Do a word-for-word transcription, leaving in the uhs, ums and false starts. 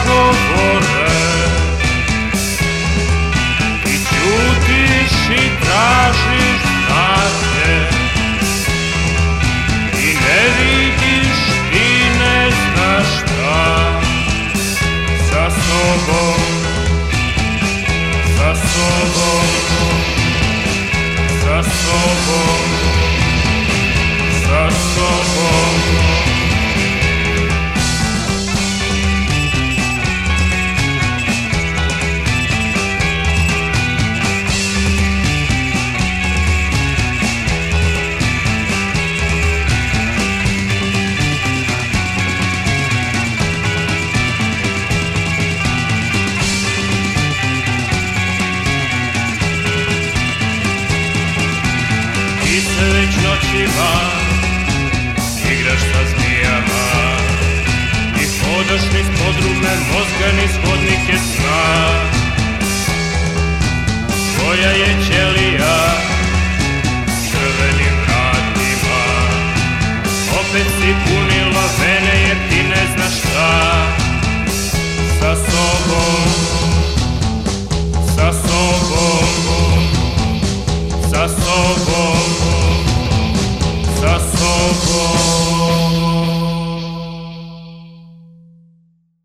razgovore i ćutiš i tražiš znake i ne vidiš i ne znaš šta sa sobom, sa sobom, sa sobom, sa sobom. Ti se već noćima igraš sa zmijama i hodaš niz podrume mozga, niz hodnike sna. Tvoja je ćelija crvenim vratima, opet si punila vene jer ti ne znaš šta sa sobom, sa sobom, sa sobom.